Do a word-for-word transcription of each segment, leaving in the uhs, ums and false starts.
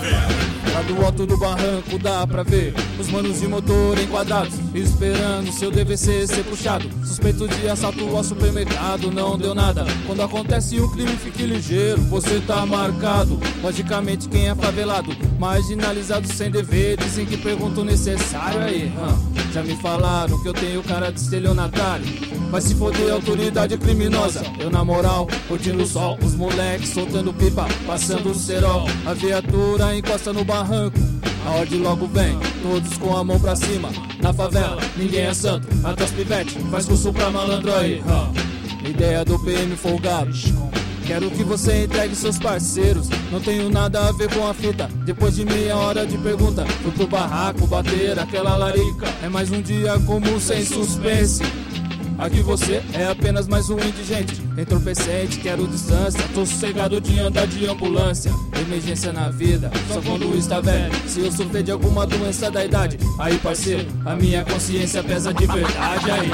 Lá do alto do barranco dá pra ver os manos de motor enquadrados, esperando seu D V C ser puxado. Suspeito de assalto ao supermercado, não deu nada. Quando acontece um crime, fique ligeiro, você tá marcado. Logicamente quem é favelado, marginalizado sem dever, dizem que pergunto necessário aí. Hum. Já me falaram que eu tenho cara de estelionatário, vai se foder autoridade criminosa. Eu na moral, curtindo o sol, os moleques soltando pipa, passando o cerol. A viatura encosta no barranco, a ordem logo vem, todos com a mão pra cima. Na favela, ninguém é santo, até os pivete, faz curso pra malandro aí. Hum. Ideia do P M folgado, quero que você entregue seus parceiros. Não tenho nada a ver com a fita. Depois de meia hora de pergunta, fui pro barraco bater aquela larica. É mais um dia comum sem suspense. Aqui você é apenas mais um indigente entorpecente, quero distância, tô sossegado de andar de ambulância. Emergência na vida, só quando está velho. Se eu sofrer de alguma doença da idade, aí parceiro, a minha consciência pesa de verdade. Aí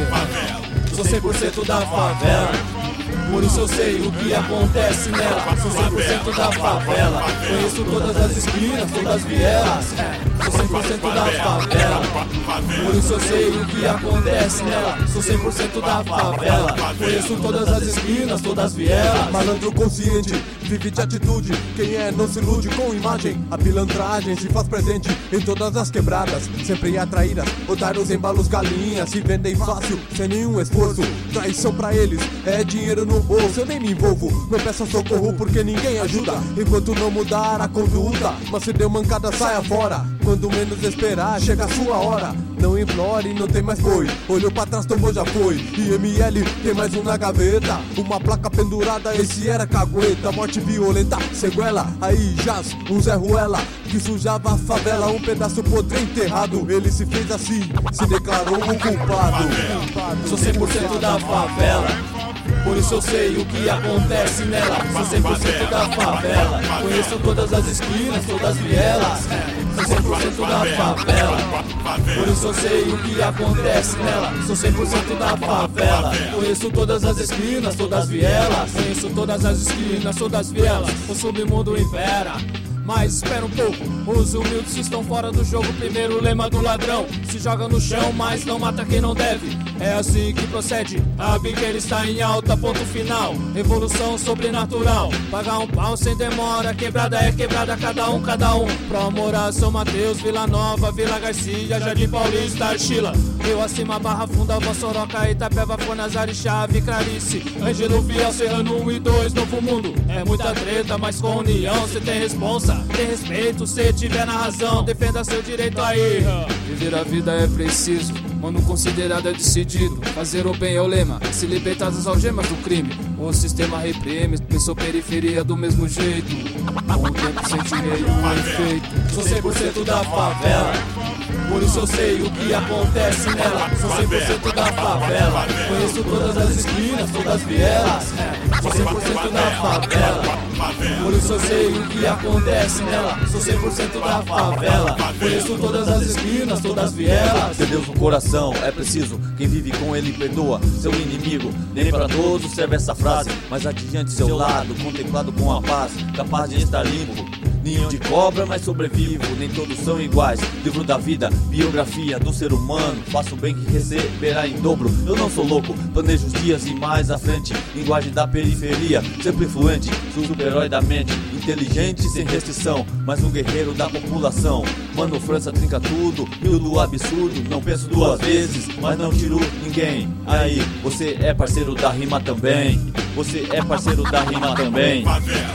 porque sou cem por cento da favela, por isso eu sei o que acontece nela. Sou cem por cento da favela, conheço todas as esquinas, todas as vielas. É, sou cem por cento da favela, por isso eu sei o que acontece nela. Sou cem por cento da favela, conheço todas as esquinas, todas as vielas. Malandro consciente, vive de atitude. Quem é não se ilude com imagem. A pilantragem se faz presente em todas as quebradas, sempre atraídas. Otários, embalos, galinhas se vendem fácil, sem nenhum esforço. Traição pra eles é dinheiro no bolso. Eu nem me envolvo, não peço socorro porque ninguém ajuda, enquanto não mudar a conduta. Mas se deu mancada, saia fora, quando menos esperar, chega a sua hora. Não implore, não tem mais boi, olhou pra trás, tomou, já foi. I M L, tem mais um na gaveta, uma placa pendurada, esse era cagueta. Morte violenta, sequela, aí jaz o Zé Ruela, que sujava a favela, um pedaço podre enterrado. Ele se fez assim, se declarou o culpado. Sou cem por cento da favela, por isso eu sei o que acontece nela. Sou cem por cento da favela, conheço todas as esquinas, todas as vielas. Sou cem por cento da favela, por isso eu sei o que acontece nela. Sou cem por cento da favela, conheço todas as esquinas, todas as vielas. Conheço todas as esquinas, todas as vielas. O submundo impera, mas espera um pouco, os humildes estão fora do jogo. Primeiro lema do ladrão, se joga no chão, mas não mata quem não deve. É assim que procede, a biqueira está em alta, ponto final. Revolução sobrenatural, pagar um pau sem demora. Quebrada é quebrada, cada um, cada um. Pro amor a São Mateus, Vila Nova, Vila Garcia, Jardim Paulista, Archila, Rio Acima, Barra Funda, Vossoroca, Itapeva, Fornas, Chave, Clarice, Ângelo, Viel, Serrano um e dois, Novo Mundo. É muita treta, mas com união cê tem responsa. Tem respeito, se tiver na razão, defenda seu direito aí. Viver a vida é preciso, mano considerado é decidido. Fazer o bem é o lema, se libertar das algemas do crime. O sistema reprime, pensou periferia do mesmo jeito. Com o tempo sentirei o efeito. Sou cem por cento da favela, por isso eu sei o que acontece nela. Sou cem por cento da favela, conheço todas as esquinas, todas as vielas. Sou cem por cento da favela, por isso eu sei o que acontece nela. Sou cem por cento da favela, conheço todas as esquinas, todas as vielas. Ter Deus no coração é preciso, quem vive com ele perdoa seu inimigo. Nem pra todos serve essa frase, mas adiante seu lado, contemplado com a paz, capaz de estar limpo. Ninho de cobra, mas sobrevivo, nem todos são iguais. Livro da vida, biografia do ser humano. Faço bem que receberá em dobro. Eu não sou louco, planejo os dias e mais à frente. Linguagem da periferia, sempre fluente. Sou super-herói da mente, inteligente sem restrição, mas um guerreiro da população. Mano França trinca tudo, rio do absurdo. Não penso duas vezes, mas não tiro ninguém. Aí, você é parceiro da rima também. Você é parceiro da rima também.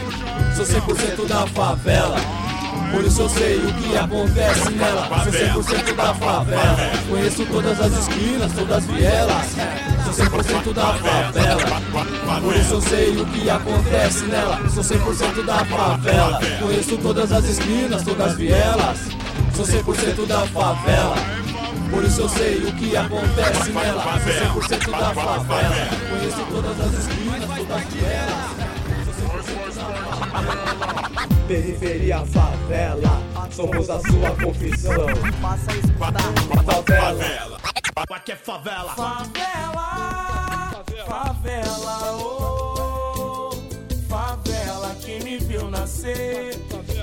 Sou cem por cento da favela, por isso eu sei o que acontece nela. Sou cem por cento da favela, conheço todas as esquinas, todas as vielas. Sou cem por cento da favela, por isso eu sei o que acontece nela. Sou cem por cento da favela, conheço todas as esquinas, todas as vielas. Sou cem por cento da favela, por isso eu sei o que acontece nela. Sou cem por cento da favela, conheço todas as esquinas, todas as vielas. Periferia, favela, somos a sua confissão. Favela, aqui é favela. Favela, favela, oh, favela que me viu nascer.